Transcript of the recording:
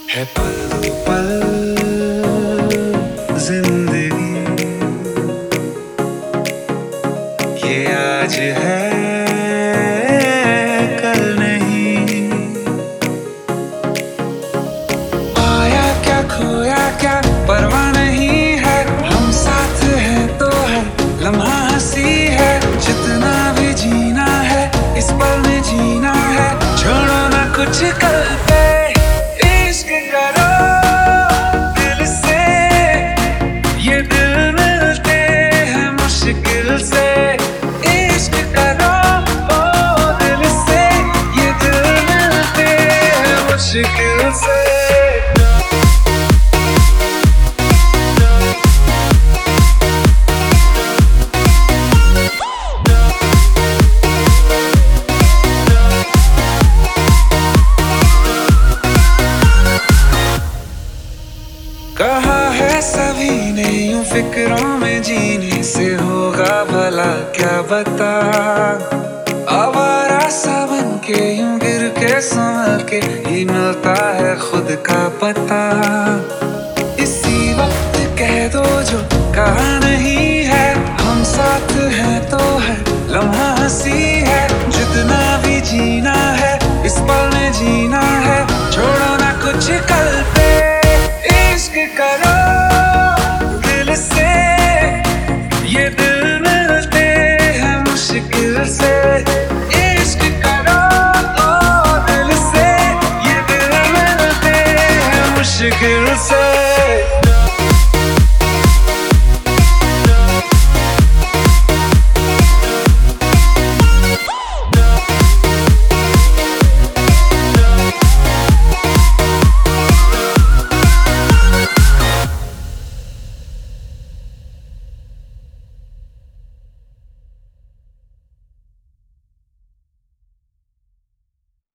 है पल दो पल जिंदगी, ये आज है कल नहीं। आया क्या खोया क्या परवाह नहीं है, हम साथ हैं तो है लम्हा हंसी है। जितना भी जीना है इस पल में जीना है, छोड़ो ना कुछ कल पे। इश्क करो दिल से, ये दिल मिलते हैं मुश्किल से। इश्क करो ओ दिल से, ये दिल मिलते हैं मुश्किल से। कहा है सभी ने यूं फिक्रों में जीने से होगा भला क्या बता। आवारा सा बन के यूं गिर के संभल के ही मिलता है खुद का पता। इसी वक्त कह दो जो कहा नहीं है, हम साथ हैं तो है लम्हा हंसी है। जितना भी जीना है इस पल में जीना है, छोड़ो ना कुछ कल पे। इश्क करो दिल से, ये दिल मिलते हैं मुश्किल से। इश्क करो ओ दिल से, ये दिल मिलते हैं मुश्किल से।